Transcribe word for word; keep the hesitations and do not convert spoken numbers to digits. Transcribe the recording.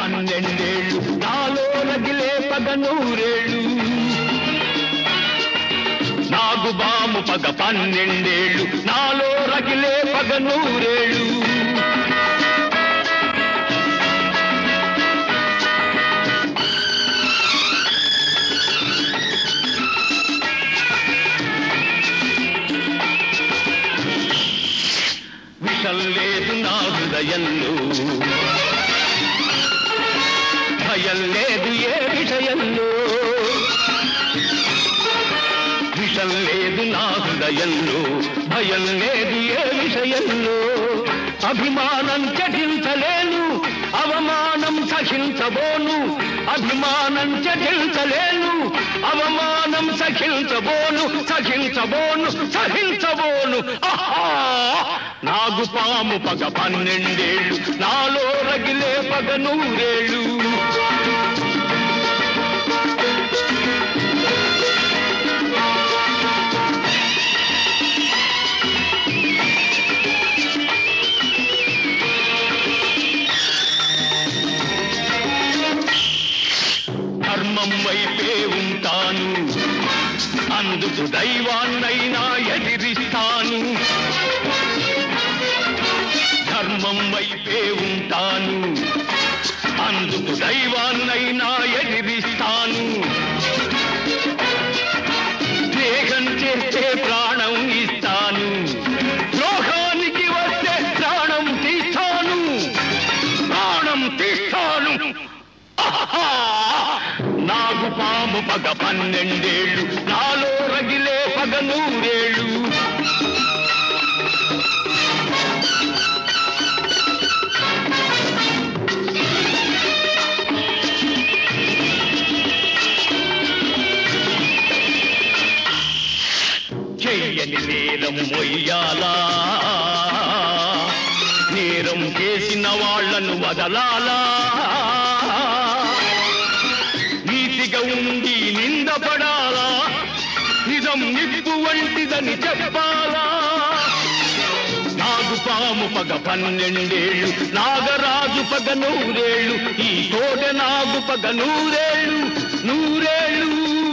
పన్నెండేళ్ళు నాలో రగిలే పగ నూరేళ్ళు నాగుబాము పగ పన్నెండేళ్ళు నాలో రగిలే పగ నూరేళ్ళు విషం లేదు నా హృదయంలో భయం లేదు ఏ విషయంలో విషం లేదు నా హృదయంలో భయం లేదు ఏ విషయంలో అభిమానం చటించలేను అవమానం సహించబోను అభిమానం చటించలేను అవమానం సహించబోను సహించబోను సహించబోను ఆహా నాగుపాము పగ పన్నెండేళ్ళు నాలో రగిలే పగ నూరేళ్ళు ధర్మం వైపే ఉంటాను అందుకు దైవాన్నైనా ఎదిరిస్తాను ధర్మం వైపే ఉంటాను అందుకు దైవాన్నైనా ఎదిరిస్తాను దేహం చేస్తే ప్రాణం ఇస్తాను ద్రోహానికి వస్తే ప్రాణం తీస్తాను ప్రాణం తీస్తాను నాగుపాము పగ పన్నెండేళ్ళు నాలో రగిలే పగ నూరేళ్ళు చెయ్యని నేరం మొయ్యాలా నేరం చేసిన వాళ్లను వదలాలా నీతిగా ఉండి నిందపడాలా నిజం నిప్పు వంటిదని చెప్పాలా నాగుపాము పగ పన్నెండేళ్ళు నాగరాజు పగ నూరేళ్ళు ఈ తోట నాగు పగ నూరేళ్ళు నూరేళ్ళు